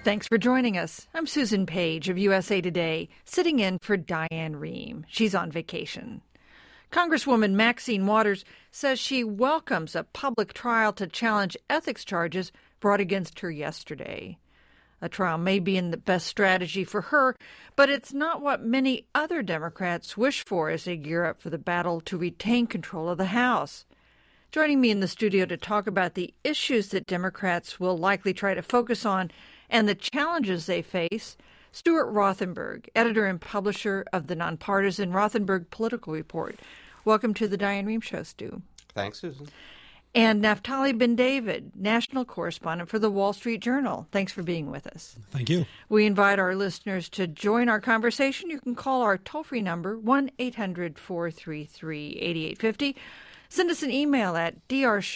Thanks for joining us. I'm Susan Page of USA Today, sitting in for Diane Rehm. She's on vacation. Congresswoman Maxine Waters says she welcomes a public trial to challenge ethics charges brought against her yesterday. A trial may be the best strategy for her, but it's not what many other Democrats wish for as they gear up for the battle to retain control of the House. Joining me in the studio to talk about the issues that Democrats will likely try to focus on and the challenges they face, Stuart Rothenberg, editor and publisher of the nonpartisan Rothenberg Political Report. Welcome to the Diane Rehm Show, Stu. Thanks, Susan. And Naftali Ben-David, national correspondent for the Wall Street Journal. Thanks for being with us. Thank you. We invite our listeners to join our conversation. You can call our toll-free number, 1-800-433-8850. Send us an email at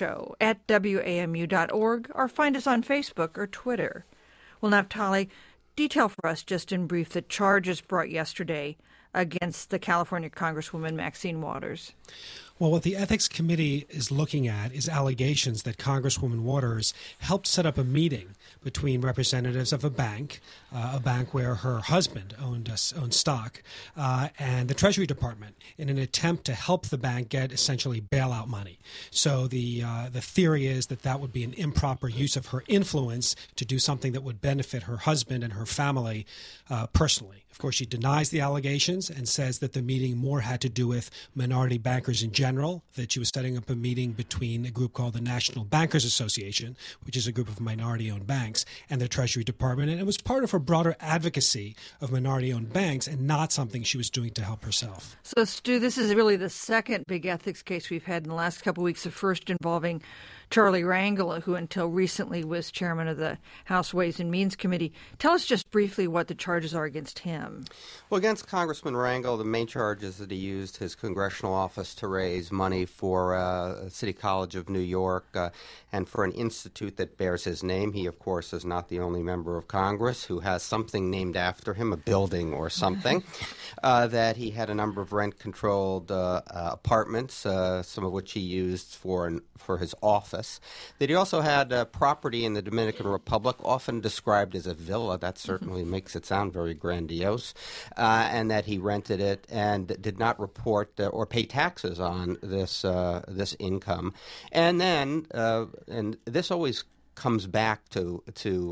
drshow@wamu.org or find us on Facebook or Twitter. Well, Naftali, detail for us just in brief the charges brought yesterday against the California Congresswoman Maxine Waters. Well, what the Ethics Committee is looking at is allegations that Congresswoman Waters helped set up a meeting between representatives of a bank where her husband owned stock, and the Treasury Department in an attempt to help the bank get essentially bailout money. So the theory is that would be an improper use of her influence to do something that would benefit her husband and her family personally. Of course, she denies the allegations and says that the meeting more had to do with minority bankers in general, that she was setting up a meeting between a group called the National Bankers Association, which is a group of minority-owned banks, and the Treasury Department. And it was part of her broader advocacy of minority-owned banks and not something she was doing to help herself. So, Stu, this is really the second big ethics case we've had in the last couple of weeks, the first involving Charlie Rangel, who until recently was chairman of the House Ways and Means Committee. Tell us just briefly what the charges are against him. Well, against Congressman Rangel, the main charge is that he used his congressional office to raise money for City College of New York and for an institute that bears his name. He, of course, is not the only member of Congress who has something named after him, a building or something, that he had a number of rent-controlled apartments, some of which he used for his office. That he also had property in the Dominican Republic, often described as a villa. That certainly makes it sound very grandiose. And that he rented it and did not report or pay taxes on this income. And then, and this always comes back to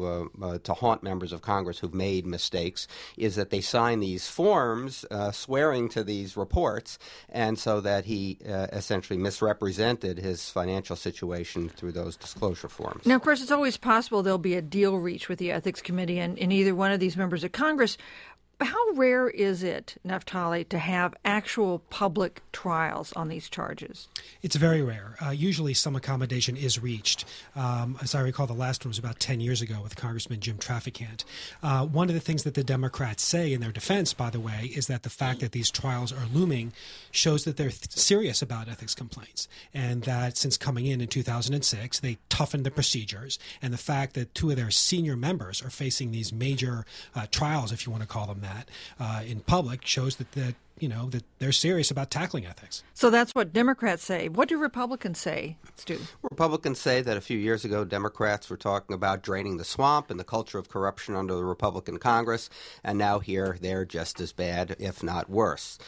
haunt members of Congress who've made mistakes, is that they sign these forms swearing to these reports, and so that he essentially misrepresented his financial situation through those disclosure forms. Now, of course, it's always possible there'll be a deal reached with the Ethics Committee and either one of these members of Congress. How rare is it, Naftali, to have actual public trials on these charges? It's very rare. Usually some accommodation is reached. As I recall, the last one was about 10 years ago with Congressman Jim Traficant. One of the things that the Democrats say in their defense, by the way, is that the fact that these trials are looming shows that they're serious about ethics complaints, and that since coming in 2006, they toughened the procedures, and the fact that two of their senior members are facing these major trials, if you want to call them that, in public shows that they're serious about tackling ethics. So that's what Democrats say. What do Republicans say, Stu? Republicans say that a few years ago, Democrats were talking about draining the swamp and the culture of corruption under the Republican Congress, and now here they're just as bad, if not worse.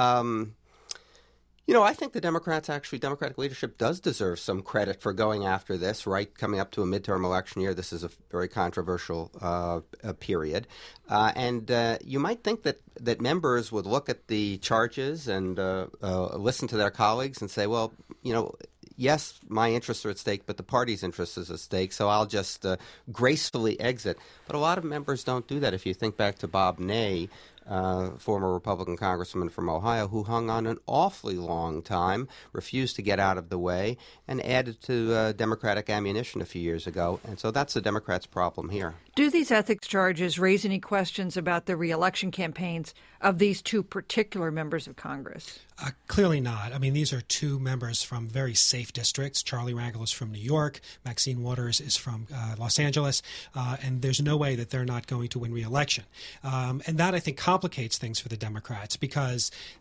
I think the Democratic leadership does deserve some credit for going after this, right? Coming up to a midterm election year, this is a very controversial period. And you might think that members would look at the charges and listen to their colleagues and say, well, yes, my interests are at stake, but the party's interest is at stake, so I'll just gracefully exit. But a lot of members don't do that. If you think back to Bob Ney, former Republican congressman from Ohio, who hung on an awfully long time, refused to get out of the way, and added to Democratic ammunition a few years ago. And so that's the Democrats' problem here. Do these ethics charges raise any questions about the reelection campaigns of these two particular members of Congress? Clearly not. I mean, these are two members from very safe districts. Charlie Rangel is from New York. Maxine Waters is from Los Angeles. And there's no way that they're not going to win re-election. And that, I think, complicates things for the Democrats because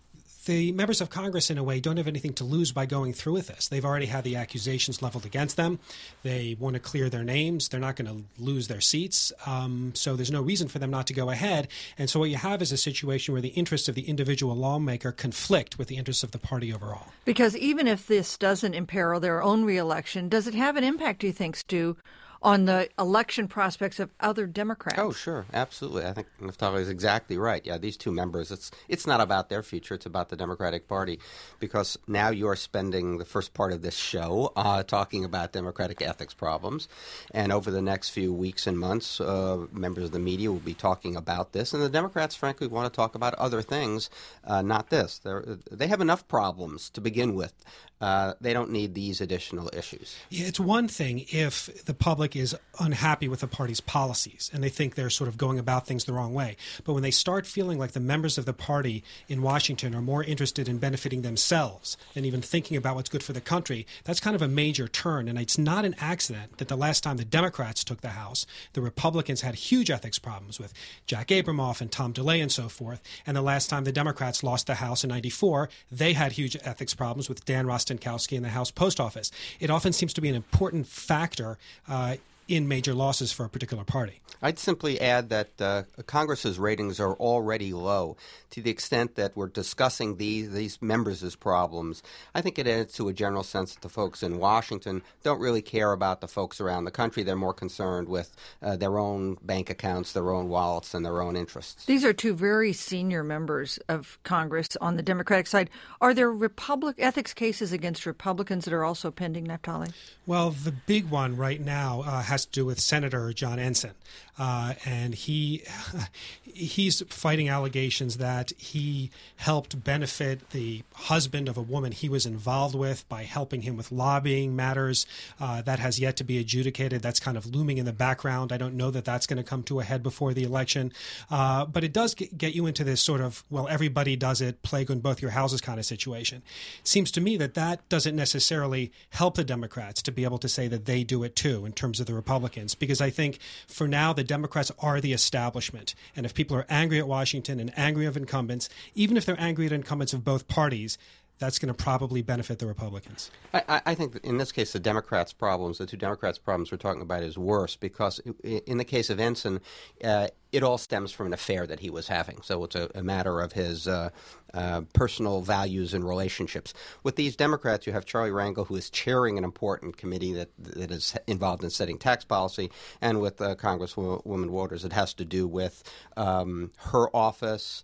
the members of Congress, in a way, don't have anything to lose by going through with this. They've already had the accusations leveled against them. They want to clear their names. They're not going to lose their seats. So there's no reason for them not to go ahead. And so what you have is a situation where the interests of the individual lawmaker conflict with the interests of the party overall. Because even if this doesn't imperil their own reelection, does it have an impact, do you think, Stu, on the election prospects of other Democrats? Oh, sure. Absolutely. I think Naftali is exactly right. Yeah, these two members, it's not about their future. It's about the Democratic Party, because now you're spending the first part of this show talking about Democratic ethics problems. And over the next few weeks and months, members of the media will be talking about this. And the Democrats, frankly, want to talk about other things, not this. They have enough problems to begin with. They don't need these additional issues. Yeah, it's one thing if the public is unhappy with the party's policies and they think they're sort of going about things the wrong way. But when they start feeling like the members of the party in Washington are more interested in benefiting themselves than even thinking about what's good for the country, that's kind of a major turn. And it's not an accident that the last time the Democrats took the House, the Republicans had huge ethics problems with Jack Abramoff and Tom DeLay and so forth. And the last time the Democrats lost the House in '94, they had huge ethics problems with Dan Rostenkowski in the House Post Office. It often seems to be an important factor in major losses for a particular party. I'd simply add that Congress's ratings are already low. To the extent that we're discussing these members' problems, I think it adds to a general sense that the folks in Washington don't really care about the folks around the country. They're more concerned with their own bank accounts, their own wallets, and their own interests. These are two very senior members of Congress on the Democratic side. Are there ethics cases against Republicans that are also pending, Naftali? Well, the big one right now has to do with Senator John Ensign. And he's fighting allegations that he helped benefit the husband of a woman he was involved with by helping him with lobbying matters. That has yet to be adjudicated. That's kind of looming in the background. I don't know that that's going to come to a head before the election. But it does get you into this sort of, well, everybody does it, plague on both your houses kind of situation. It seems to me that that doesn't necessarily help the Democrats to be able to say that they do it too in terms of the Republicans, because I think for now the Democrats are the establishment. And if people are angry at Washington and angry at incumbents, even if they're angry at incumbents of both parties, that's going to probably benefit the Republicans. I think that in this case, the two Democrats' problems we're talking about is worse, because in the case of Ensign, it all stems from an affair that he was having. So it's a matter of his personal values and relationships. With these Democrats, you have Charlie Rangel, who is chairing an important committee that is involved in setting tax policy, and with Congresswoman Waters, it has to do with her office,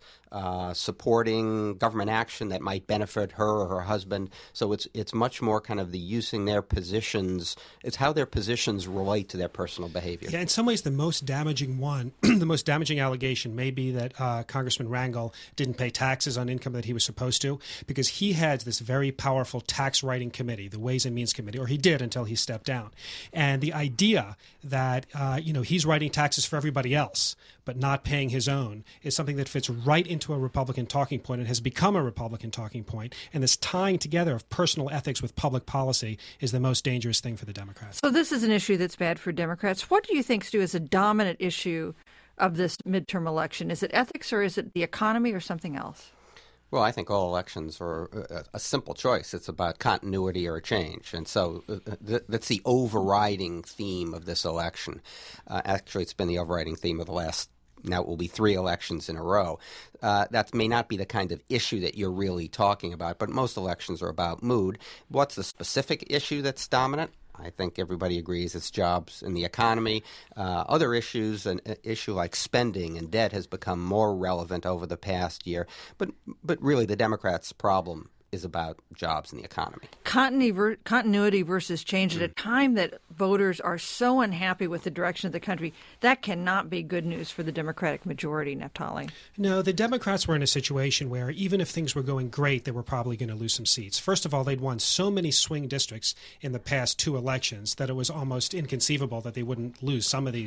supporting government action that might benefit her or her husband. So it's much more kind of the using their positions. It's how their positions relate to their personal behavior. Yeah, in some ways, the most damaging one, the most damaging allegation may be that Congressman Rangel didn't pay taxes on income that he was supposed to, because he had this very powerful tax writing committee, the Ways and Means Committee, or he did until he stepped down. And the idea that he's writing taxes for everybody else but not paying his own is something that fits right into a Republican talking point and has become a Republican talking point. And this tying together of personal ethics with public policy is the most dangerous thing for the Democrats. So this is an issue that's bad for Democrats. What do you think, Stu, is a dominant issue of this midterm election? Is it ethics, or is it the economy, or something else? Well, I think all elections are a simple choice. It's about continuity or change. And so that's the overriding theme of this election. Actually, it's been the overriding theme of the last, now it will be 3 elections in a row. That may not be the kind of issue that you're really talking about, but most elections are about mood. What's the specific issue that's dominant? I think everybody agrees it's jobs and the economy. Other issues, an issue like spending and debt has become more relevant over the past year. But really the Democrats' problem is about jobs and the economy. Continuity versus change at a time that voters are so unhappy with the direction of the country, that cannot be good news for the Democratic majority, Naftali. No, the Democrats were in a situation where even if things were going great, they were probably going to lose some seats. First of all, they'd won so many swing districts in the past 2 elections that it was almost inconceivable that they wouldn't lose some of these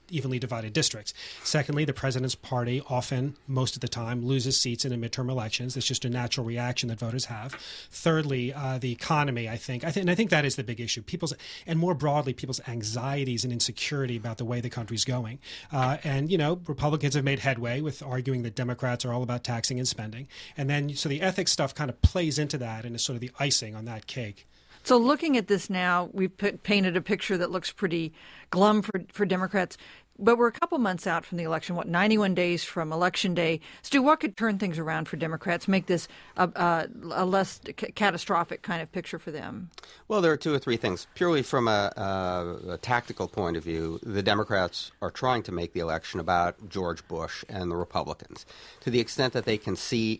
evenly divided districts. Secondly, the president's party often, most of the time, loses seats in the midterm elections. It's just a natural reaction that voters have. Thirdly, the economy, I think that is the big issue. And more broadly, people's anxieties and insecurity about the way the country's going. And Republicans have made headway with arguing that Democrats are all about taxing and spending. And then, so the ethics stuff kind of plays into that and is sort of the icing on that cake. So looking at this now, we've painted a picture that looks pretty glum for Democrats. But we're a couple months out from the election, 91 days from Election Day. Stu, what could turn things around for Democrats, make this a less catastrophic kind of picture for them? Well, there are two or three things. Purely from a tactical point of view, the Democrats are trying to make the election about George Bush and the Republicans. To the extent that they can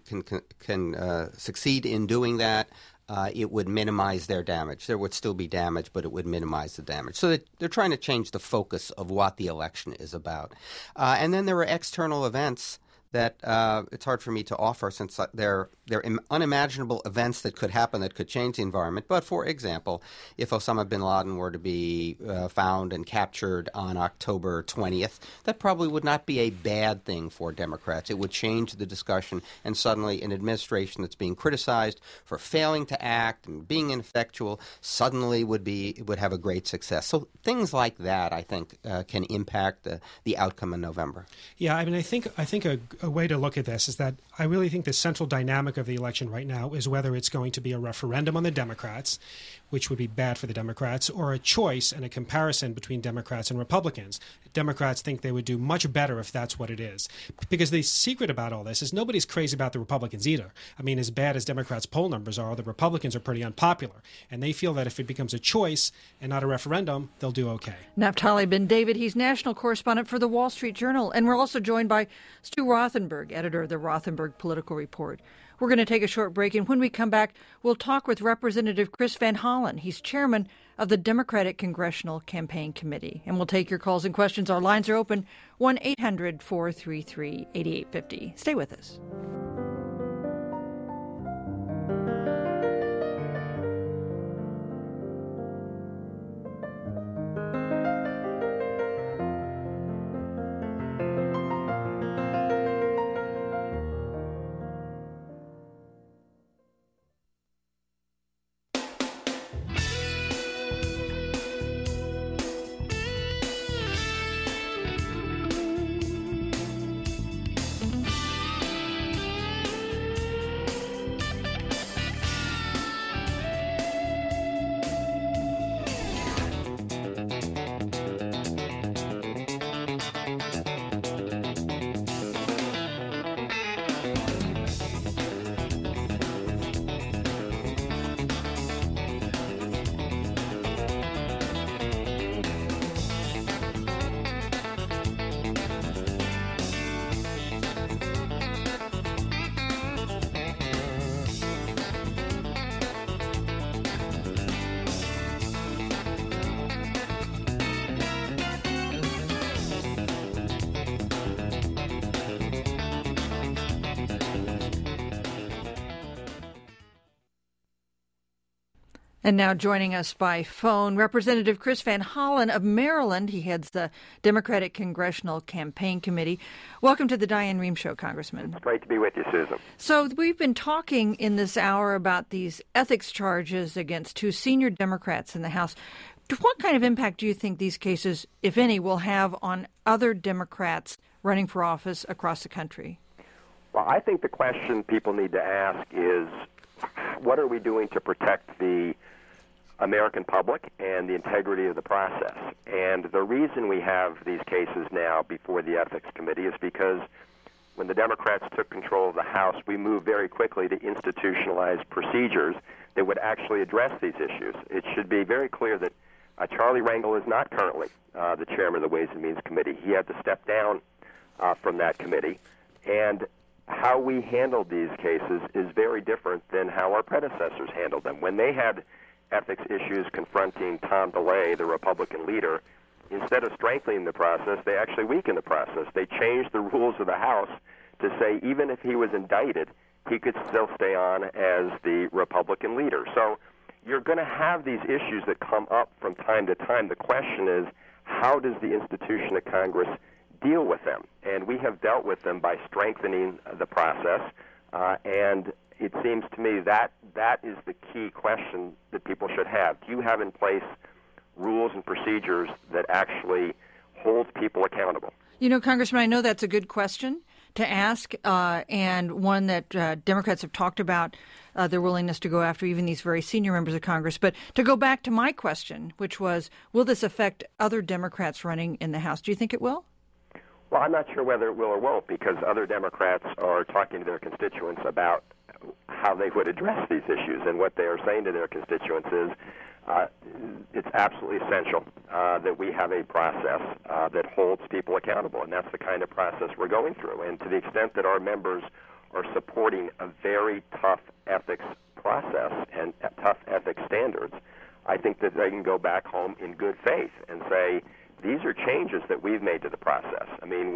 succeed in doing that, it would minimize their damage. There would still be damage, but it would minimize the damage. So they're trying to change the focus of what the election is about. And then there are external events that it's hard for me to offer since they're unimaginable events that could happen that could change the environment. But, for example, if Osama bin Laden were to be found and captured on October 20th, that probably would not be a bad thing for Democrats. It would change the discussion, and suddenly an administration that's being criticized for failing to act and being ineffectual suddenly would have a great success. So things like that, I think, can impact the outcome in November. Yeah, I mean, I think a way to look at this is that I really think the central dynamic of the election right now is whether it's going to be a referendum on the Democrats, which would be bad for the Democrats, or a choice and a comparison between Democrats and Republicans. Democrats think they would do much better if that's what it is. Because the secret about all this is nobody's crazy about the Republicans either. I mean, as bad as Democrats' poll numbers are, the Republicans are pretty unpopular. And they feel that if it becomes a choice and not a referendum, they'll do okay. Naftali Ben David, he's national correspondent for the Wall Street Journal. And we're also joined by Stu Rothenberg, editor of the Rothenberg Political Report. We're going to take a short break, and when we come back, we'll talk with Representative Chris Van Hollen. He's chairman of the Democratic Congressional Campaign Committee. And we'll take your calls and questions. Our lines are open, 1-800-433-8850. Stay with us. And now joining us by phone, Representative Chris Van Hollen of Maryland. He heads the Democratic Congressional Campaign Committee. Welcome to the Diane Rehm Show, Congressman. It's great to be with you, Susan. So we've been talking in this hour about these ethics charges against two senior Democrats in the House. What kind of impact do you think these cases, if any, will have on other Democrats running for office across the country? Well, I think the question people need to ask is, what are we doing to protect the American public and the integrity of the process? And the reason we have these cases now before the Ethics Committee is because when the Democrats took control of the House, we moved very quickly to institutionalize procedures that would actually address these issues. It should be very clear that Charlie Rangel is not currently the chairman of the Ways and Means Committee. He had to step down from that committee. And how we handled these cases is very different than how our predecessors handled them. When they had ethics issues confronting Tom DeLay, the Republican leader, instead of strengthening the process, they actually weakened the process. They changed the rules of the House to say even if he was indicted, he could still stay on as the Republican leader. So you're going to have these issues that come up from time to time. The question is, how does the institution of Congress deal with them? And we have dealt with them by strengthening the process, and it seems to me that that is the key question that people should have. Do you have in place rules and procedures that actually hold people accountable? You know, Congressman, I know that's a good question to ask, and one that Democrats have talked about their willingness to go after even these very senior members of Congress. But to go back to my question, which was, will this affect other Democrats running in the House? Do you think it will? Well, I'm not sure whether it will or won't, because other Democrats are talking to their constituents about how they would address these issues, and what they are saying to their constituents is it's absolutely essential that we have a process that holds people accountable, and that's the kind of process we're going through. And to the extent that our members are supporting a very tough ethics process and tough ethics standards, I think that they can go back home in good faith and say, these are changes that we've made to the process. I mean,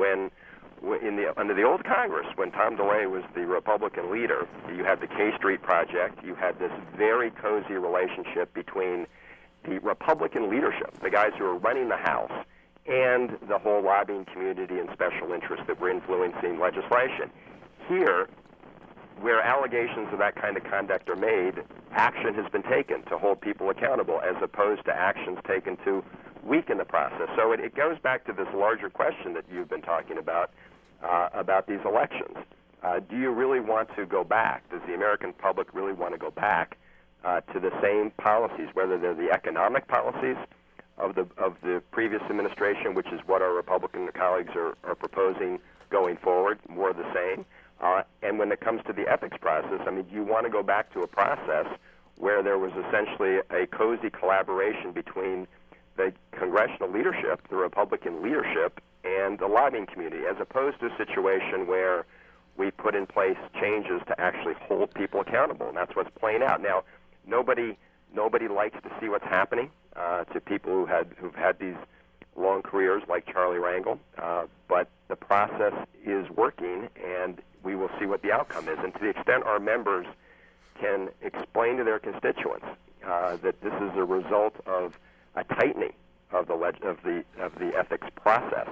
under the old Congress, when Tom DeLay was the Republican leader, you had the K Street Project, you had this very cozy relationship between the Republican leadership, the guys who are running the House, and the whole lobbying community and special interests that were influencing legislation. Here, where allegations of that kind of conduct are made, action has been taken to hold people accountable, as opposed to actions taken to weaken the process. So it goes back to this larger question that you've been talking about these elections. Do you really want to go back? Does the American public really want to go back to the same policies, whether they're the economic policies of the previous administration, which is what our Republican colleagues are proposing going forward, more of the same? And when it comes to the ethics process, I mean, do you want to go back to a process where there was essentially a cozy collaboration between the congressional leadership, the Republican leadership, and the lobbying community, as opposed to a situation where we put in place changes to actually hold people accountable? And that's what's playing out. Now, nobody likes to see what's happening to people who've had these long careers like Charlie Rangel, but the process is working, and we will see what the outcome is. And to the extent our members can explain to their constituents that this is a result of a tightening of the ethics process,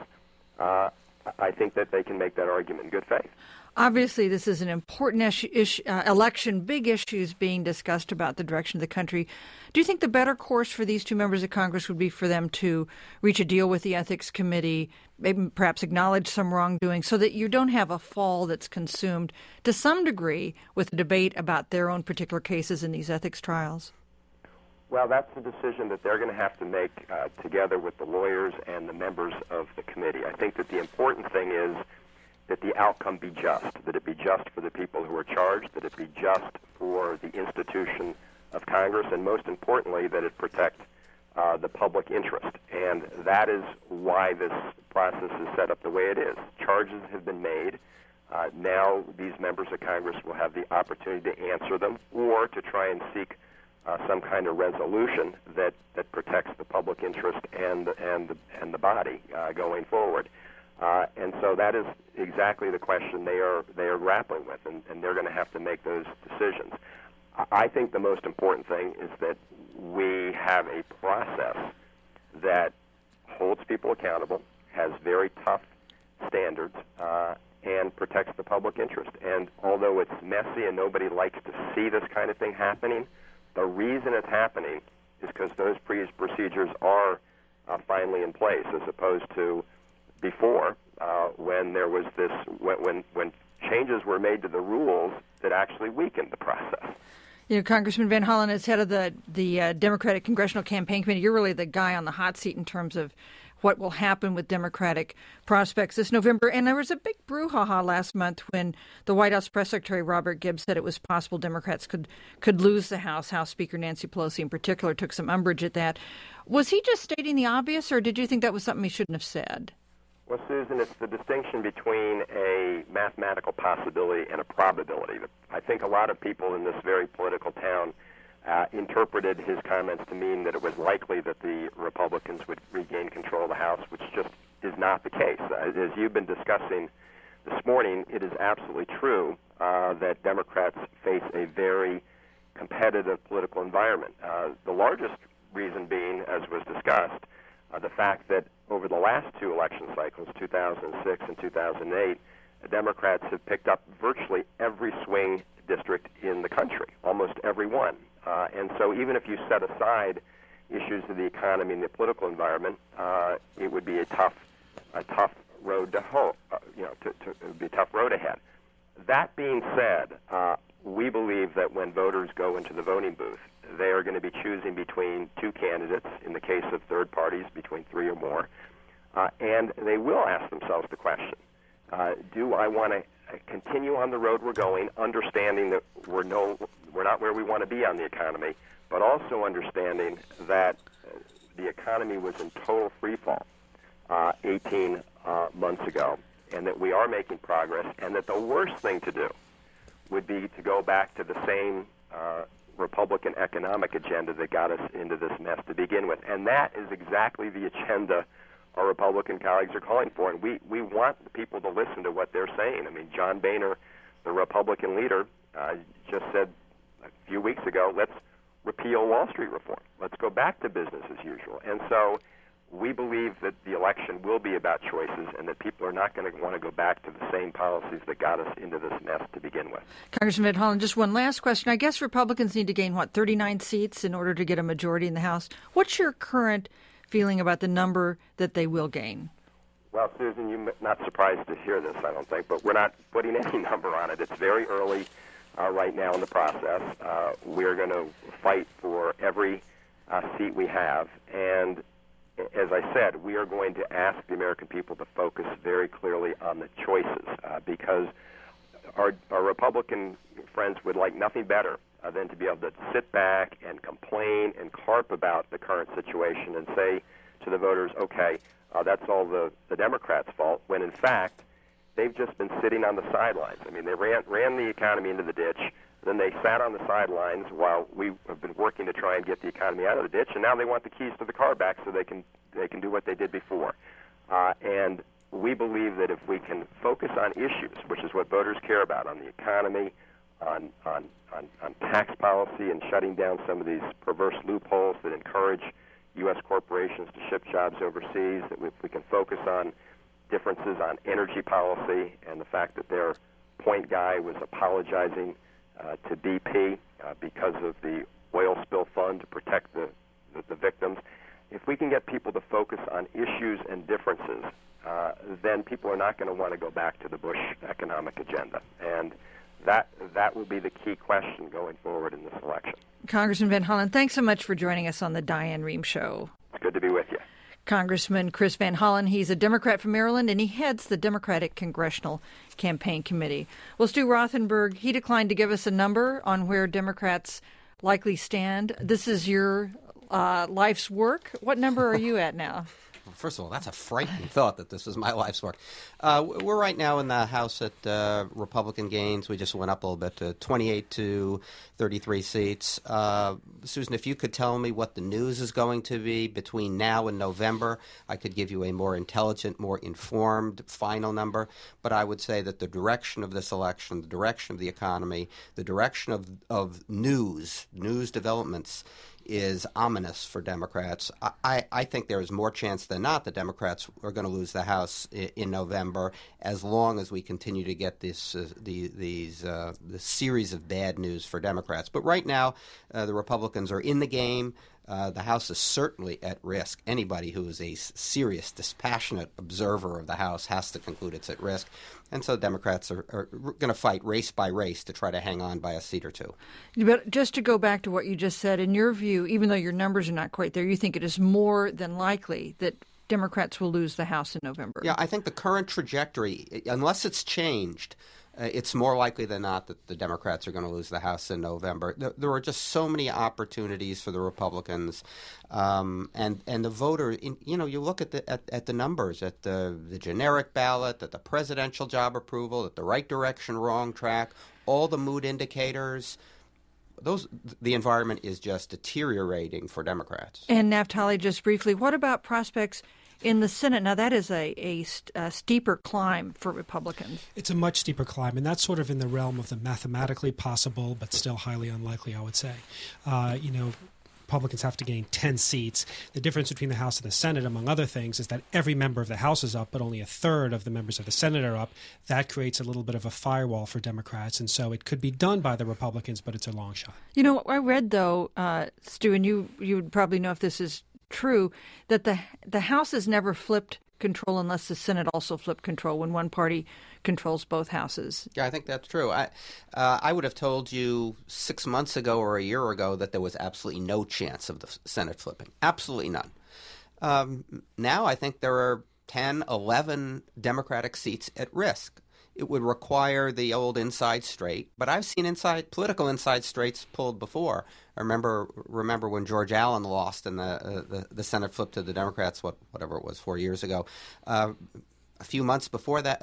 I think that they can make that argument in good faith. Obviously, this is an important election, big issues being discussed about the direction of the country. Do you think the better course for these two members of Congress would be for them to reach a deal with the Ethics Committee, maybe perhaps acknowledge some wrongdoing, so that you don't have a fall that's consumed to some degree with the debate about their own particular cases in these ethics trials? Well, that's a decision that they're going to have to make together with the lawyers and the members of the committee. I think that the important thing is that the outcome be just, that it be just for the people who are charged, that it be just for the institution of Congress, and most importantly, that it protect the public interest. And that is why this process is set up the way it is. Charges have been made. Now these members of Congress will have the opportunity to answer them or to try and seek some kind of resolution that protects the public interest and the body going forward. And so that is exactly the question they are grappling with, and they're going to have to make those decisions. I think the most important thing is that we have a process that holds people accountable, has very tough standards, and protects the public interest. And although it's messy and nobody likes to see this kind of thing happening, the reason it's happening is because those procedures are finally in place, as opposed to before, when there was this, when changes were made to the rules that actually weakened the process. You know, Congressman Van Hollen, as head of the Democratic Congressional Campaign Committee, you're really the guy on the hot seat in terms of what will happen with Democratic prospects this November. And there was a big brouhaha last month when the White House Press Secretary Robert Gibbs said it was possible Democrats could lose the House. House Speaker Nancy Pelosi in particular took some umbrage at that. Was he just stating the obvious, or did you think that was something he shouldn't have said? Well, Susan, it's the distinction between a mathematical possibility and a probability. I think a lot of people in this very political town interpreted his comments to mean that it was likely that the Republicans would regain control of the House, which just is not the case. As you've been discussing this morning, it is absolutely true that Democrats face a very competitive political environment. The largest reason being, as was discussed, The fact that over the last two election cycles, 2006 and 2008, the Democrats have picked up virtually every swing district in the country, almost every one. And so even if you set aside issues of the economy and the political environment, it would be a tough road to hoe. It would be a tough road ahead. That being said, we believe that when voters go into the voting booth, they are going to be choosing between two candidates, in the case of third parties, between three or more, and they will ask themselves the question, do I want to continue on the road we're going, understanding that we're not where we want to be on the economy, but also understanding that the economy was in total freefall 18 months ago, and that we are making progress, and that the worst thing to do would be to go back to the same Republican economic agenda that got us into this mess to begin with. And that is exactly the agenda our Republican colleagues are calling for. And we want the people to listen to what they're saying. I mean, John Boehner, the Republican leader, just said a few weeks ago, let's repeal Wall Street reform. Let's go back to business as usual. And so we believe that the election will be about choices and that people are not going to want to go back to the same policies that got us into this mess to begin with. Congressman Van Hollen, just one last question. I guess Republicans need to gain, 39 seats in order to get a majority in the House. What's your current feeling about the number that they will gain? Well, Susan, you're not surprised to hear this, I don't think, but we're not putting any number on it. It's very early right now in the process. We're going to fight for every seat we have, and as I said, we are going to ask the American people to focus very clearly on the choices because our Republican friends would like nothing better than to be able to sit back and complain and carp about the current situation and say to the voters, okay, that's all the Democrats' fault, when in fact they've just been sitting on the sidelines. I mean, they ran the economy into the ditch. Then they sat on the sidelines while we have been working to try and get the economy out of the ditch, and now they want the keys to the car back so they can do what they did before. And we believe that if we can focus on issues, which is what voters care about, on the economy, on tax policy, and shutting down some of these perverse loopholes that encourage U.S. corporations to ship jobs overseas, that if we can focus on differences on energy policy and the fact that their point guy was apologizing to BP because of the oil spill fund to protect the victims. If we can get people to focus on issues and differences, then people are not going to want to go back to the Bush economic agenda. And that will be the key question going forward in this election. Congressman Van Hollen, thanks so much for joining us on the Diane Rehm Show. It's good to be with you. Congressman Chris Van Hollen, he's a Democrat from Maryland, and he heads the Democratic Congressional Campaign Committee. Well, Stu Rothenberg, he declined to give us a number on where Democrats likely stand. This is your life's work. What number are you at now? Well, first of all, that's a frightening thought that this is my life's work. We're right now in the House at Republican gains. We just went up a little bit to 28 to 33 seats. Susan, if you could tell me what the news is going to be between now and November, I could give you a more intelligent, more informed final number. But I would say that the direction of this election, the direction of the economy, the direction of news developments is ominous for Democrats. I think there is more chance than not that Democrats are going to lose the House in November, as long as we continue to get this series of bad news for Democrats. But right now, the Republicans are in the game. The House is certainly at risk. Anybody who is a serious, dispassionate observer of the House has to conclude it's at risk. And so Democrats are going to fight race by race to try to hang on by a seat or two. But just to go back to what you just said, in your view, even though your numbers are not quite there, you think it is more than likely that Democrats will lose the House in November? Yeah, I think the current trajectory, unless it's changed, it's more likely than not that the Democrats are going to lose the House in November. There are just so many opportunities for the Republicans, and the voter. You look at the numbers, at the generic ballot, at the presidential job approval, at the right direction, wrong track, all the mood indicators. The environment is just deteriorating for Democrats. And Naftali, just briefly, what about prospects in the Senate? Now, that is a steeper climb for Republicans. It's a much steeper climb, and that's sort of in the realm of the mathematically possible but still highly unlikely, I would say. Republicans have to gain 10 seats. The difference between the House and the Senate, among other things, is that every member of the House is up, but only a third of the members of the Senate are up. That creates a little bit of a firewall for Democrats, and so it could be done by the Republicans, but it's a long shot. You know, I read, though, Stu, and you would probably know if this is true, that the House has never flipped control unless the Senate also flipped control when one party controls both houses. Yeah, I think that's true. I would have told you 6 months ago or a year ago that there was absolutely no chance of the Senate flipping. Absolutely none. Now I think there are 10, 11 Democratic seats at risk. It would require the old inside straight, but I've seen political inside straights pulled before. I remember when George Allen lost and the Senate flipped to the Democrats, whatever it was, 4 years ago. A few months before the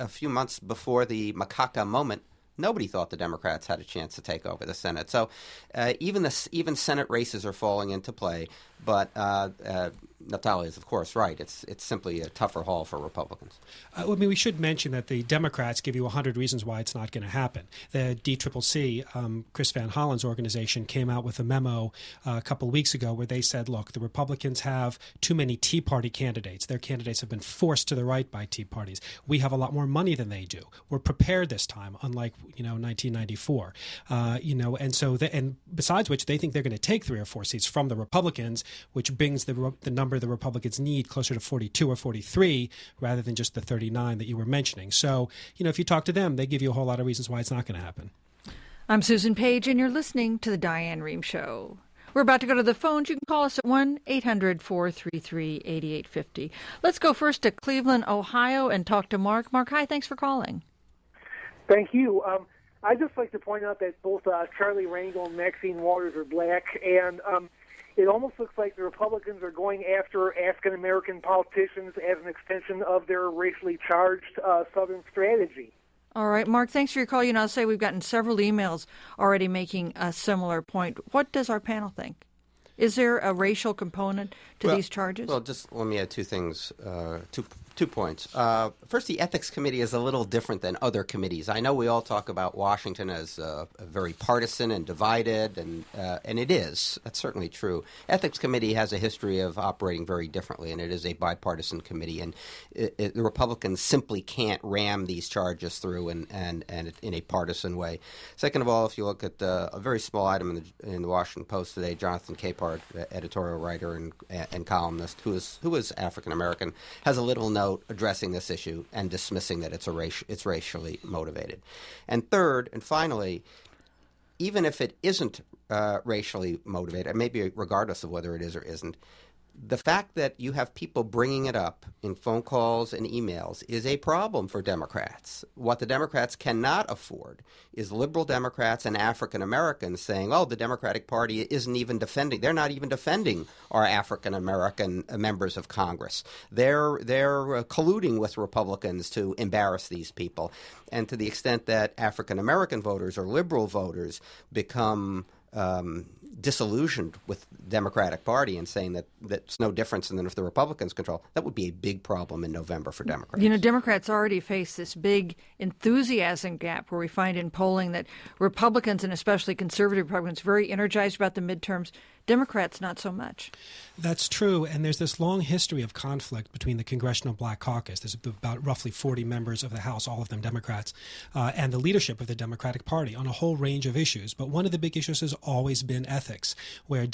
Macaca moment, nobody thought the Democrats had a chance to take over the Senate. So even Senate races are falling into play. But Natalia is, of course, right. It's simply a tougher haul for Republicans. We should mention that the Democrats give you 100 reasons why it's not going to happen. The DCCC, Chris Van Hollen's organization, came out with a memo a couple of weeks ago where they said, look, the Republicans have too many Tea Party candidates. Their candidates have been forced to the right by Tea Parties. We have a lot more money than they do. We're prepared this time, unlike 1994. And so and besides which, they think they're going to take 3 or 4 seats from the Republicans, which brings the number the Republicans need closer to 42 or 43 rather than just the 39 that you were mentioning. So, if you talk to them, they give you a whole lot of reasons why it's not going to happen. I'm Susan Page, and you're listening to The Diane Rehm Show. We're about to go to the phones. You can call us at 1-800-433-8850. Let's go first to Cleveland, Ohio, and talk to Mark. Mark, hi, thanks for calling. Thank you. I'd just like to point out that both Charlie Rangel and Maxine Waters are black, and it almost looks like the Republicans are going after African-American politicians as an extension of their racially charged Southern strategy. All right, Mark, thanks for your call. I'll say we've gotten several emails already making a similar point. What does our panel think? Is there a racial component to these charges? Well, just let me add two things, two points. First, the Ethics Committee is a little different than other committees. I know we all talk about Washington as very partisan and divided, and it is. That's certainly true. Ethics Committee has a history of operating very differently, and it is a bipartisan committee, and the Republicans simply can't ram these charges through and in a partisan way. Second of all, if you look at a very small item in the Washington Post today, Jonathan Capehart, editorial writer and columnist, who is African American, has a little note addressing this issue and dismissing that it's racially motivated. And third, and finally, even if it isn't racially motivated, maybe regardless of whether it is or isn't, the fact that you have people bringing it up in phone calls and emails is a problem for Democrats. What the Democrats cannot afford is liberal Democrats and African Americans saying, oh, the Democratic Party isn't even defending. They're not even defending our African American members of Congress. They're colluding with Republicans to embarrass these people. And to the extent that African American voters or liberal voters become disillusioned with the Democratic Party and saying that that's no difference than if the Republicans control, that would be a big problem in November for Democrats. Democrats already face this big enthusiasm gap where we find in polling that Republicans and especially conservative Republicans are very energized about the midterms. Democrats, not so much. That's true, and there's this long history of conflict between the Congressional Black Caucus. There's about roughly 40 members of the House, all of them Democrats, and the leadership of the Democratic Party on a whole range of issues. But one of the big issues has always been ethics, where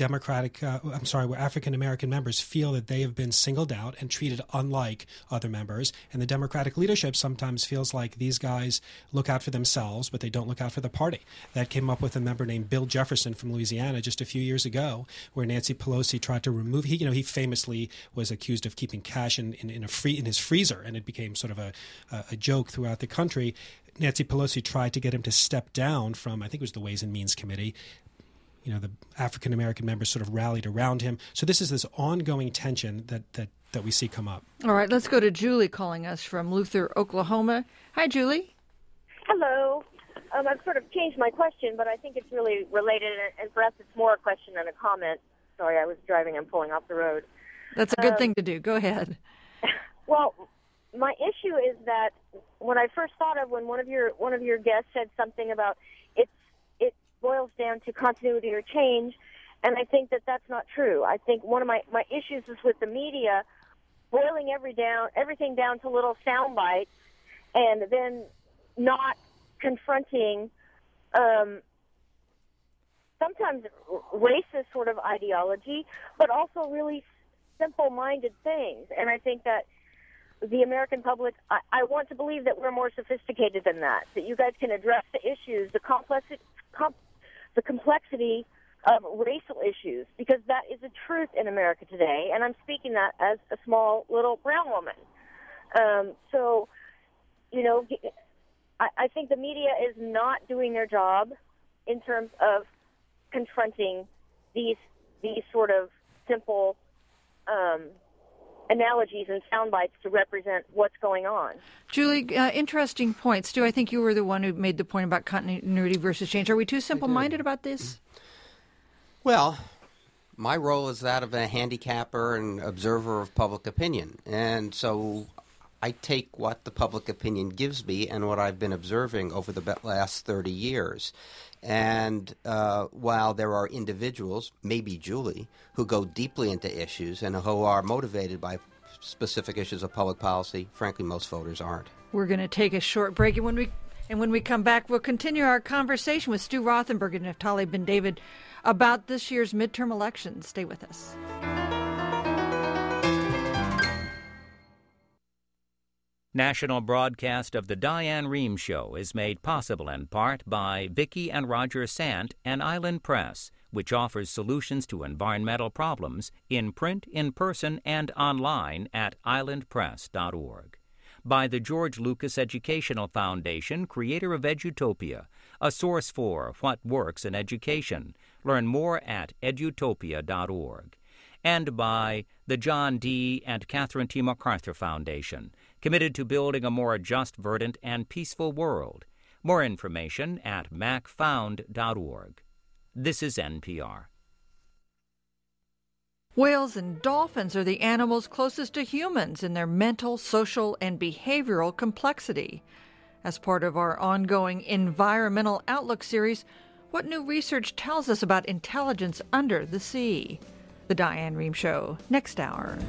where African American members feel that they have been singled out and treated unlike other members, and the Democratic leadership sometimes feels like these guys look out for themselves, but they don't look out for the party. That came up with a member named Bill Jefferson from Louisiana just a few years ago, where Nancy Pelosi tried to remove. He famously was accused of keeping cash in his freezer, and it became sort of a joke throughout the country. Nancy Pelosi tried to get him to step down from, I think it was the Ways and Means Committee. The African American members sort of rallied around him. So this is this ongoing tension that we see come up. All right, let's go to Julie calling us from Luther, Oklahoma. Hi, Julie. Hello. I've sort of changed my question, but I think it's really related, and perhaps it's more a question than a comment. Sorry, I was driving and pulling off the road. That's a good thing to do. Go ahead. Well, my issue is that when I first thought of when one of your guests said something about it boils down to continuity or change, And I think that that's not true. I think one of my issues is with the media boiling everything down to little sound bites and then not confronting sometimes racist sort of ideology, but also really simple-minded things. And I think that the American public, I want to believe that we're more sophisticated than that you guys can address the issues, the complexity of racial issues, because that is a truth in America today, and I'm speaking that as a small little brown woman. So, you know, I think the media is not doing their job in terms of confronting these sort of simple analogies and sound bites to represent what's going on. Julie, interesting point. Stu, I think you were the one who made the point about continuity versus change. Are we too simple-minded about this? Well, my role is that of a handicapper and observer of public opinion. And so I take what the public opinion gives me and what I've been observing over the last 30 years. And while there are individuals, maybe Julie, who go deeply into issues and who are motivated by specific issues of public policy, frankly, most voters aren't. We're going to take a short break, and when we come back, we'll continue our conversation with Stu Rothenberg and Naftali Ben-David about this year's midterm elections. Stay with us. National broadcast of the Diane Rehm Show is made possible in part by Vicki and Roger Sant and Island Press, which offers solutions to environmental problems in print, in person, and online at islandpress.org. By the George Lucas Educational Foundation, creator of Edutopia, a source for what works in education. Learn more at edutopia.org. And by the John D. and Catherine T. MacArthur Foundation, committed to building a more just, verdant, and peaceful world. More information at macfound.org. This is NPR. Whales and dolphins are the animals closest to humans in their mental, social, and behavioral complexity. As part of our ongoing Environmental Outlook series, what new research tells us about intelligence under the sea? The Diane Rehm Show, next hour.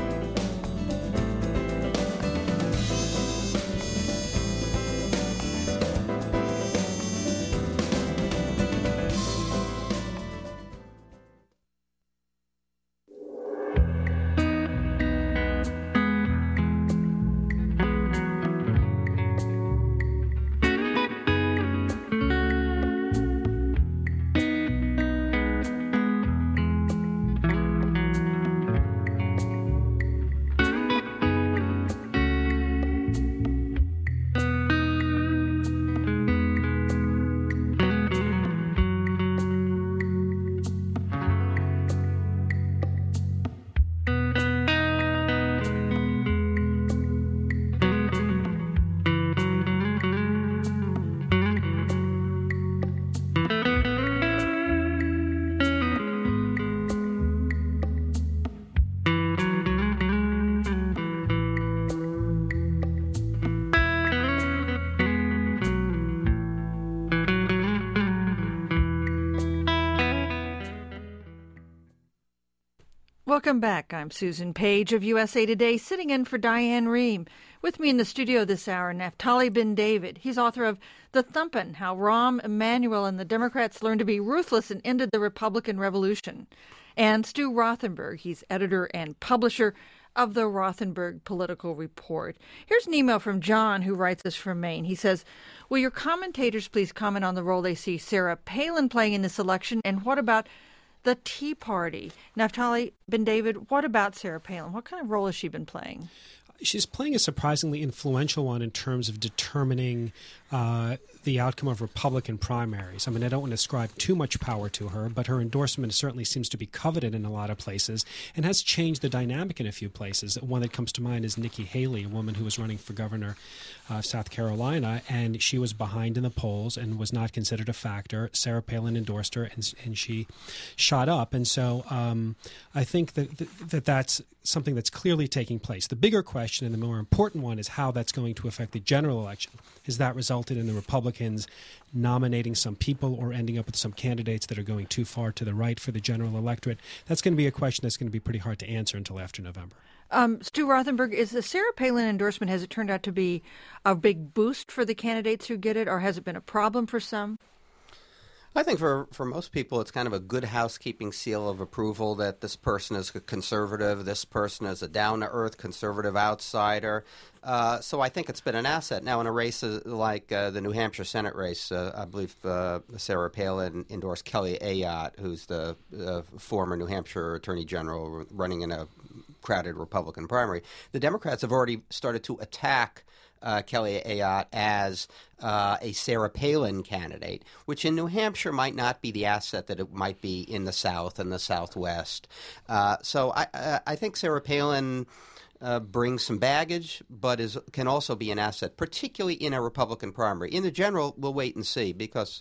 Welcome back. I'm Susan Page of USA Today, sitting in for Diane Rehm. With me in the studio this hour, Naftali Ben-David. He's author of The Thumpin', How Rahm Emanuel and the Democrats Learned to Be Ruthless and Ended the Republican Revolution. And Stu Rothenberg. He's editor and publisher of the Rothenberg Political Report. Here's an email from John, who writes us from Maine. He says, will your commentators please comment on the role they see Sarah Palin playing in this election, and what about the Tea Party? Naftali Ben-David, what about Sarah Palin? What kind of role has she been playing? She's playing a surprisingly influential one in terms of determining the outcome of Republican primaries. I mean, I don't want to ascribe too much power to her, but her endorsement certainly seems to be coveted in a lot of places and has changed the dynamic in a few places. One that comes to mind is Nikki Haley, a woman who was running for governor of South Carolina, and she was behind in the polls and was not considered a factor. Sarah Palin endorsed her, and she shot up. And so I think that that's something that's clearly taking place. The bigger question question, and the more important one is how that's going to affect the general election. Has that resulted in the Republicans nominating some people or ending up with some candidates that are going too far to the right for the general electorate? That's going to be a question that's going to be pretty hard to answer until after November. Stu Rothenberg, is the Sarah Palin endorsement, has it turned out to be a big boost for the candidates who get it, or has it been a problem for some? I think for most people, it's kind of a good housekeeping seal of approval that this person is a conservative, this person is a down-to-earth conservative outsider. So I think it's been an asset. Now, in a race like the New Hampshire Senate race, I believe Sarah Palin endorsed Kelly Ayotte, who's the former New Hampshire Attorney General running in a crowded Republican primary. The Democrats have already started to attack Kelly Ayotte as a Sarah Palin candidate, which in New Hampshire might not be the asset that it might be in the South and the Southwest. So I think Sarah Palin brings some baggage, but can also be an asset, particularly in a Republican primary. In the general, we'll wait and see, because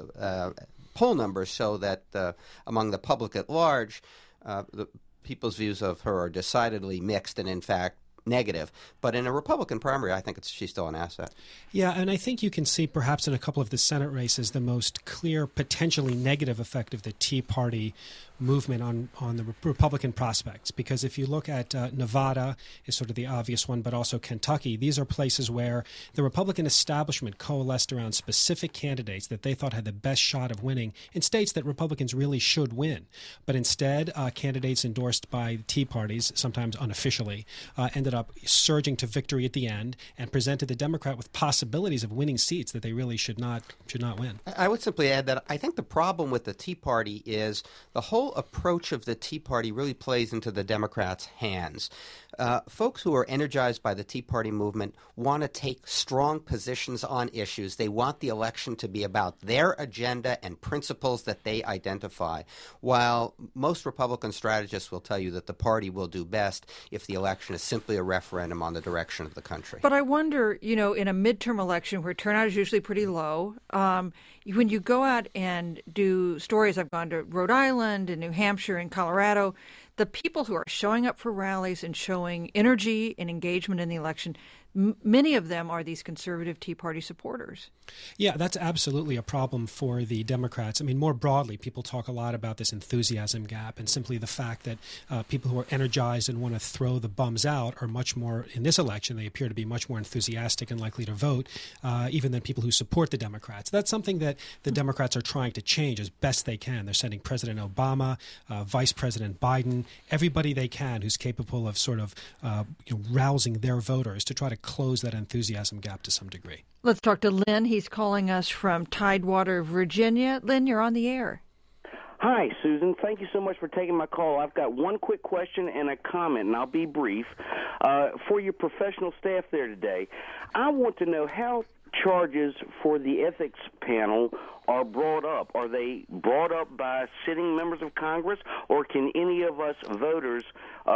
poll numbers show that among the public at large, the people's views of her are decidedly mixed and, in fact, negative. But in a Republican primary, I think she's still an asset. Yeah, and I think you can see perhaps in a couple of the Senate races the most clear, potentially negative effect of the Tea Party movement on the Republican prospects. Because if you look at Nevada is sort of the obvious one, but also Kentucky, these are places where the Republican establishment coalesced around specific candidates that they thought had the best shot of winning in states that Republicans really should win. But instead, candidates endorsed by the Tea Parties, sometimes unofficially, ended up surging to victory at the end and presented the Democrat with possibilities of winning seats that they really should not win. I would simply add that I think the problem with the Tea Party is the whole approach of the Tea Party really plays into the Democrats' hands. Folks who are energized by the Tea Party movement want to take strong positions on issues. They want the election to be about their agenda and principles that they identify, while most Republican strategists will tell you that the party will do best if the election is simply a referendum on the direction of the country. But I wonder, in a midterm election where turnout is usually pretty low, when you go out and do stories, I've gone to Rhode Island and New Hampshire and Colorado, the people who are showing up for rallies and showing energy and engagement in the election, many of them are these conservative Tea Party supporters. Yeah, that's absolutely a problem for the Democrats. I mean, more broadly, people talk a lot about this enthusiasm gap, and simply the fact that people who are energized and want to throw the bums out are much more, in this election, they appear to be much more enthusiastic and likely to vote, even than people who support the Democrats. That's something that the Democrats are trying to change as best they can. They're sending President Obama, Vice President Biden, everybody they can who's capable of sort of rousing their voters to try to close that enthusiasm gap to some degree. Let's talk to Lynn. He's calling us from Tidewater, Virginia. Lynn, you're on the air. Hi, Susan. Thank you so much for taking my call. I've got one quick question and a comment, and I'll be brief. For your professional staff there today, I want to know how charges for the ethics panel are brought up. Are they brought up by sitting members of Congress, or can any of us voters,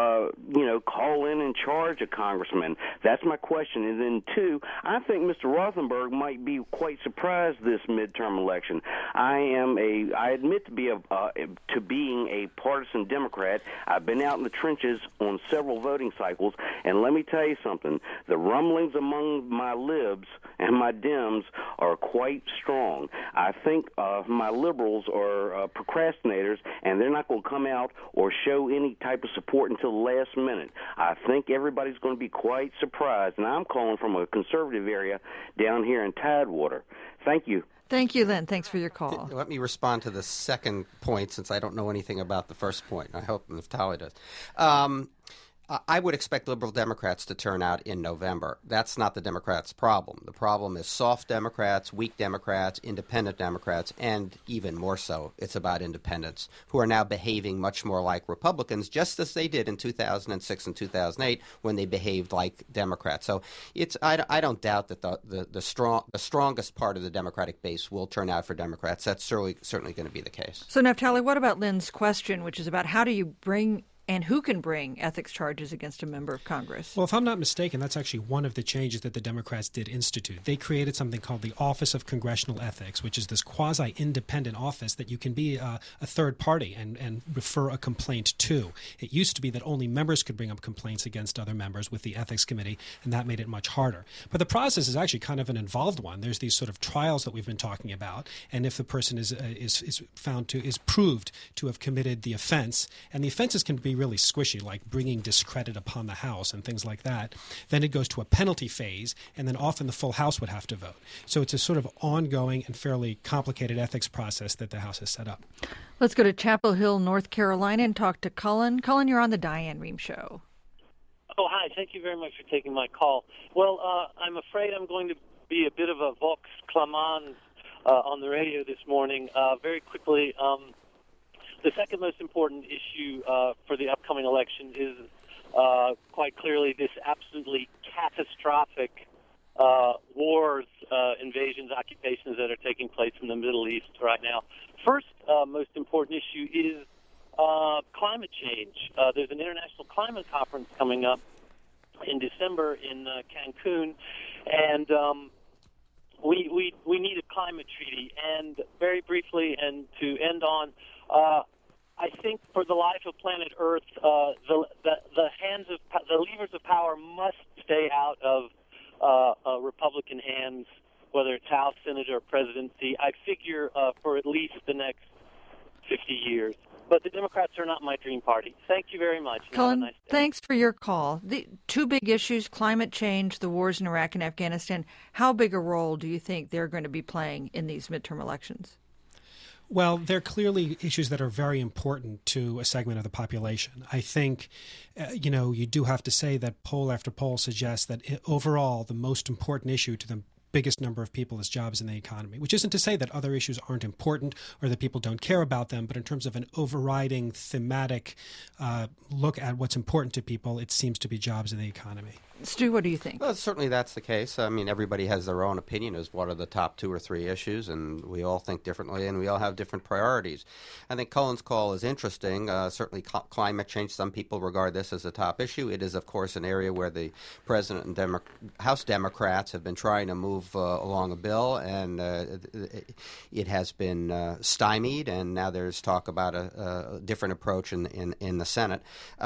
call in and charge a congressman? That's my question. And then two, I think Mr. Rothenberg might be quite surprised this midterm election. I admit to being a partisan Democrat. I've been out in the trenches on several voting cycles, and let me tell you something. The rumblings among my libs and my Dems are quite strong. I think my liberals are procrastinators, and they're not going to come out or show any type of support until the last minute. I think everybody's going to be quite surprised, and I'm calling from a conservative area down here in Tidewater. Thank you. Thank you, Lynn. Thanks for your call. Let me respond to the second point, since I don't know anything about the first point. I hope Naftali does. I would expect liberal Democrats to turn out in November. That's not the Democrats' problem. The problem is soft Democrats, weak Democrats, independent Democrats, and even more so, it's about independents who are now behaving much more like Republicans, just as they did in 2006 and 2008 when they behaved like Democrats. So I don't doubt that the strongest part of the Democratic base will turn out for Democrats. That's certainly going to be the case. So, Naftali, what about Lynn's question, which is about how do you bring and who can bring ethics charges against a member of Congress. Well, if I'm not mistaken, that's actually one of the changes that the Democrats did institute. They created something called the Office of Congressional Ethics, which is this quasi-independent office that you can be a third party and refer a complaint to. It used to be that only members could bring up complaints against other members with the Ethics Committee, and that made it much harder. But the process is actually kind of an involved one. There's these sort of trials that we've been talking about, and if the person is proved to have committed the offense, and the offenses can be really squishy, like bringing discredit upon the House and things like that, then it goes to a penalty phase, and then often the full House would have to vote. So it's a sort of ongoing and fairly complicated ethics process that the House has set up. Let's go to Chapel Hill, North Carolina, and talk to Cullen. Cullen, you're on the Diane Rehm Show. Oh, hi. Thank you very much for taking my call. Well, I'm afraid I'm going to be a bit of a vox clamans on the radio this morning. Very quickly, the second most important issue for the upcoming election is quite clearly this absolutely catastrophic wars, invasions, occupations that are taking place in the Middle East right now. First most important issue is climate change. There's an international climate conference coming up in December in Cancun, and we need a climate treaty. And very briefly, and to end on, I think for the life of planet Earth, the levers of power must stay out of Republican hands, whether it's House, Senate, or presidency. I figure for at least the next 50 years. But the Democrats are not my dream party. Thank you very much. Cullen, nice thanks for your call. The two big issues, climate change, the wars in Iraq and Afghanistan, how big a role do you think they're going to be playing in these midterm elections? Well, they're clearly issues that are very important to a segment of the population. I think, you do have to say that poll after poll suggests that overall the most important issue to the biggest number of people is jobs in the economy, which isn't to say that other issues aren't important or that people don't care about them, but in terms of an overriding thematic look at what's important to people, it seems to be jobs in the economy. Stu, what do you think? Well, certainly that's the case. I mean, everybody has their own opinion as what are the top 2 or 3 issues, and we all think differently, and we all have different priorities. I think Cullen's call is interesting. Certainly climate change, some people regard this as a top issue. It is, of course, an area where the President and House Democrats have been trying to move along a bill, and it has been stymied, and now there's talk about a different approach in the Senate.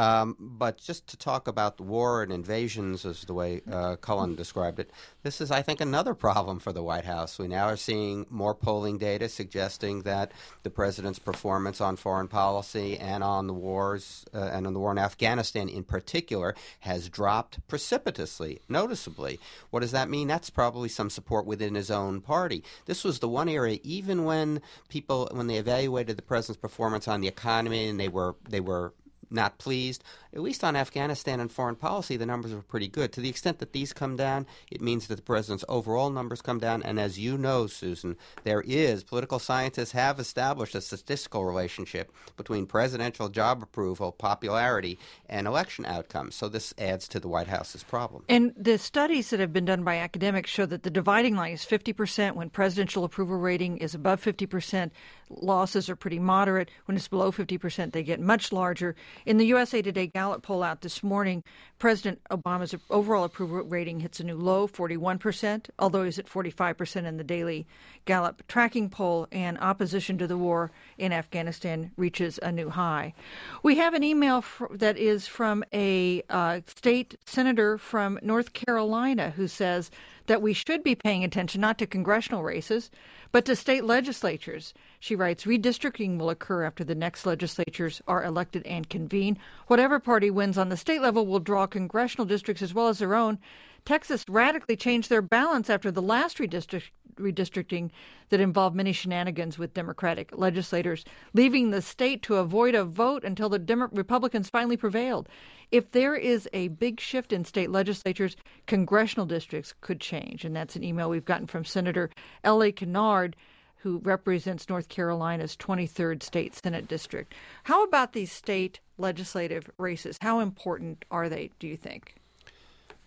But just to talk about the war and invasions, is the way Cullen described it. This is, I think, another problem for the White House. We now are seeing more polling data suggesting that the president's performance on foreign policy and on the wars and on the war in Afghanistan in particular has dropped precipitously, noticeably. What does that mean? That's probably some support within his own party. This was the one area, even when they evaluated the president's performance on the economy and they were not pleased, at least on Afghanistan and foreign policy, the numbers were pretty good. To the extent that these come down, it means that the president's overall numbers come down. And as you know, Susan, political scientists have established a statistical relationship between presidential job approval, popularity, and election outcomes. So this adds to the White House's problem. And the studies that have been done by academics show that the dividing line is 50% when presidential approval rating is above 50%. Losses are pretty moderate. When it's below 50%, they get much larger. In the USA Today Gallup poll out this morning, President Obama's overall approval rating hits a new low, 41%, although he's at 45% in the daily Gallup tracking poll, and opposition to the war in Afghanistan reaches a new high. We have an email that is from a state senator from North Carolina who says that we should be paying attention not to congressional races, but to state legislatures. She writes, redistricting will occur after the next legislatures are elected and convene. Whatever party wins on the state level will draw congressional districts as well as their own. Texas radically changed their balance after the last redistricting that involved many shenanigans with Democratic legislators, leaving the state to avoid a vote until the Republicans finally prevailed. If there is a big shift in state legislatures, congressional districts could change. And that's an email we've gotten from Senator L.A. Kennard, who represents North Carolina's 23rd State Senate District. How about these state legislative races? How important are they, do you think?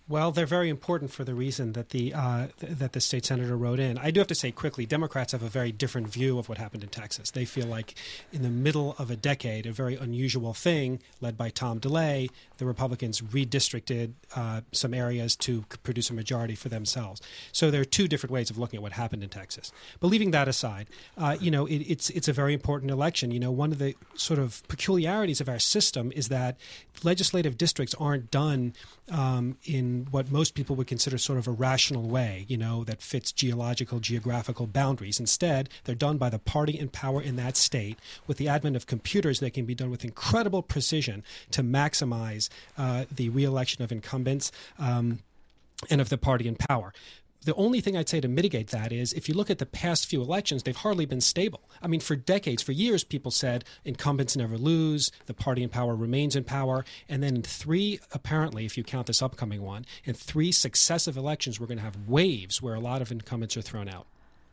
Well, they're very important for the reason that the state senator wrote in. I do have to say quickly, Democrats have a very different view of what happened in Texas. They feel like in the middle of a decade, a very unusual thing led by Tom DeLay, the Republicans redistricted some areas to produce a majority for themselves. So there are two different ways of looking at what happened in Texas. But leaving that aside, it's a very important election. One of the sort of peculiarities of our system is that legislative districts aren't done in what most people would consider sort of a rational way, that fits geographical boundaries. Instead, they're done by the party in power in that state. With the advent of computers, they can be done with incredible precision to maximize the reelection of incumbents and of the party in power. The only thing I'd say to mitigate that is if you look at the past few elections, they've hardly been stable. I mean, for decades, for years, people said incumbents never lose, the party in power remains in power. And then in three, apparently, if you count this upcoming one, in three successive elections, we're going to have waves where a lot of incumbents are thrown out.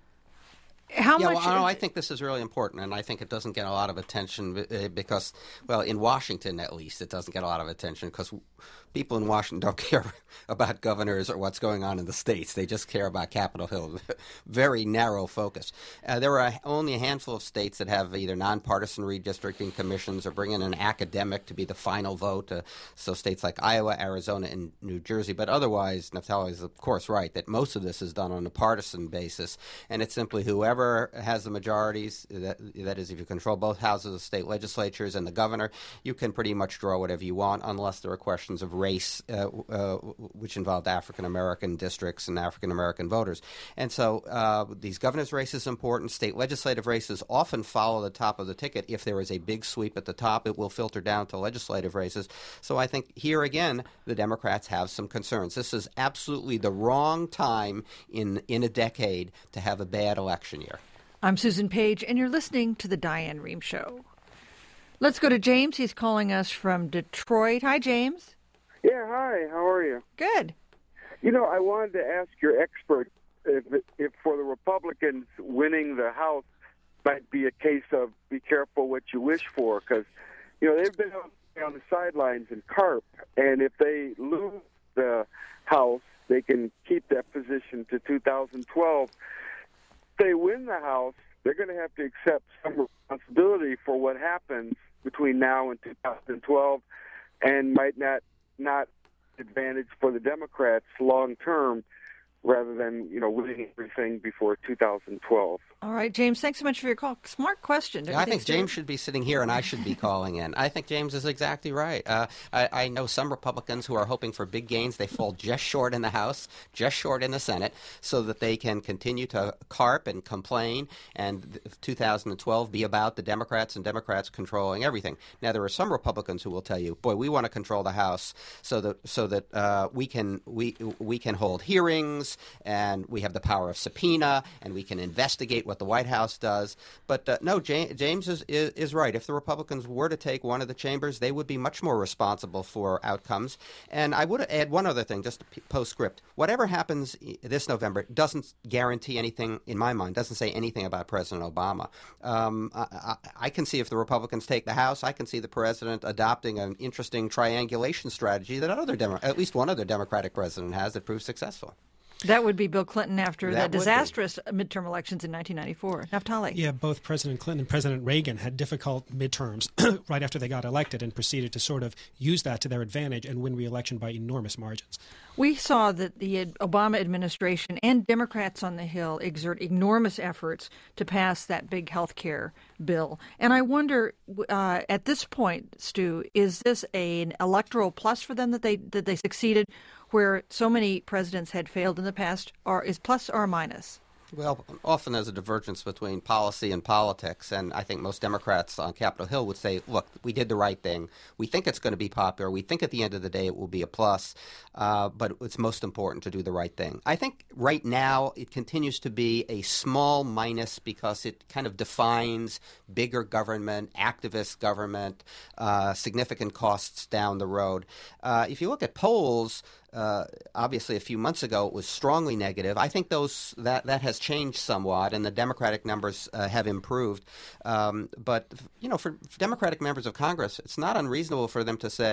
I think this is really important, and I think it doesn't get a lot of attention because, in Washington at least, it doesn't get a lot of attention because people in Washington don't care about governors or what's going on in the states. They just care about Capitol Hill. Very narrow focus. There are only a handful of states that have either nonpartisan redistricting commissions or bring in an academic to be the final vote. So states like Iowa, Arizona, and New Jersey. But otherwise, Naftali is, of course, right that most of this is done on a partisan basis, and it's simply whoever has the majorities, that is, if you control both houses of state legislatures and the governor, you can pretty much draw whatever you want unless there are questions of race, which involved African-American districts and African-American voters. And so these governor's races are important. State legislative races often follow the top of the ticket. If there is a big sweep at the top, it will filter down to legislative races. So I think here again, the Democrats have some concerns. This is absolutely the wrong time in a decade to have a bad election year. I'm Susan Page, and you're listening to The Diane Rehm Show. Let's go to James. He's calling us from Detroit. Hi, James. Yeah, hi. How are you? Good. I wanted to ask your expert if for the Republicans winning the House might be a case of be careful what you wish for, because, they've been on the sidelines in CARP, and if they lose the House, they can keep that position to 2012. If they win the House, they're going to have to accept some responsibility for what happens between now and 2012, and might not advantage for the Democrats long term, rather than winning everything before 2012. All right, James, thanks so much for your call. Smart question. I think James should be sitting here and I should be calling in. I think James is exactly right. I know some Republicans who are hoping for big gains. They fall just short in the House, just short in the Senate, so that they can continue to carp and complain and 2012 be about the Democrats and Democrats controlling everything. Now, there are some Republicans who will tell you, boy, we want to control the House so that we can hold hearings, and we have the power of subpoena, and we can investigate what the White House does. But no, James is right. If the Republicans were to take one of the chambers, they would be much more responsible for outcomes. And I would add one other thing, just a postscript. Whatever happens this November doesn't guarantee anything, in my mind, doesn't say anything about President Obama. I can see if the Republicans take the House, I can see the president adopting an interesting triangulation strategy that at least one other Democratic president has that proves successful. That would be Bill Clinton after the disastrous midterm elections in 1994. Naftali. Yeah, both President Clinton and President Reagan had difficult midterms right after they got elected and proceeded to sort of use that to their advantage and win re-election by enormous margins. We saw that the Obama administration and Democrats on the Hill exert enormous efforts to pass that big health care bill. And I wonder, at this point, Stu, is this an electoral plus for them that they succeeded, where so many presidents had failed in the past, or is plus or minus? Well, often there's a divergence between policy and politics, and I think most Democrats on Capitol Hill would say, look, we did the right thing. We think it's going to be popular. We think at the end of the day it will be a plus, but it's most important to do the right thing. I think right now it continues to be a small minus because it kind of defines bigger government, activist government, significant costs down the road. If you look at polls, obviously a few months ago it was strongly negative. I think that has changed somewhat, and the Democratic numbers have improved. But for Democratic members of Congress, it's not unreasonable for them to say,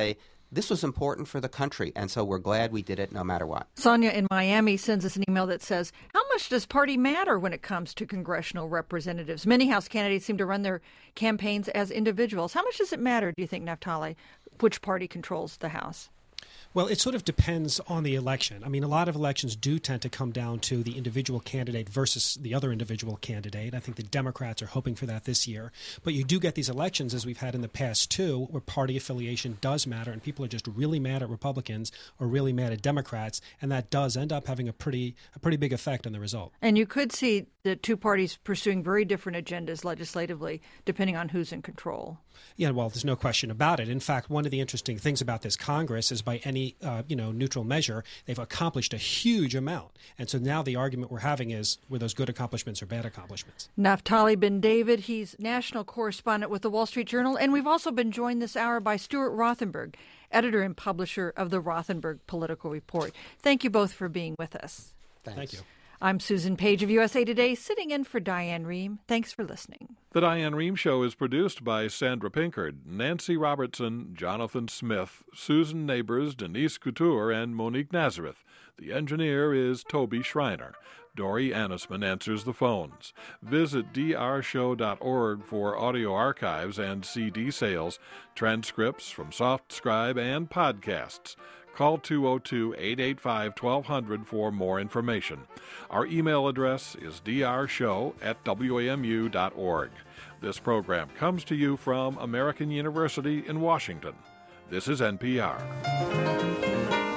this was important for the country, and so we're glad we did it no matter what. Sonia in Miami sends us an email that says, how much does party matter when it comes to congressional representatives? Many House candidates seem to run their campaigns as individuals. How much does it matter, do you think, Naftali, which party controls the House? Well, it sort of depends on the election. I mean, a lot of elections do tend to come down to the individual candidate versus the other individual candidate. I think the Democrats are hoping for that this year. But you do get these elections, as we've had in the past too, where party affiliation does matter, and people are just really mad at Republicans or really mad at Democrats, and that does end up having a pretty big effect on the result. And you could see the two parties pursuing very different agendas legislatively, depending on who's in control. Yeah, well, there's no question about it. In fact, one of the interesting things about this Congress is by any neutral measure, they've accomplished a huge amount. And so now the argument we're having is, were those good accomplishments or bad accomplishments? Naftali Ben David, he's national correspondent with the Wall Street Journal, and we've also been joined this hour by Stuart Rothenberg, editor and publisher of the Rothenberg Political Report. Thank you both for being with us. Thanks. Thank you. I'm Susan Page of USA Today, sitting in for Diane Rehm. Thanks for listening. The Diane Rehm Show is produced by Sandra Pinkard, Nancy Robertson, Jonathan Smith, Susan Neighbors, Denise Couture, and Monique Nazareth. The engineer is Toby Schreiner. Dory Annisman answers the phones. Visit drshow.org for audio archives and CD sales, transcripts from SoftScribe, and podcasts. Call 202-885-1200 for more information. Our email address is drshow@wamu.org. This program comes to you from American University in Washington. This is NPR.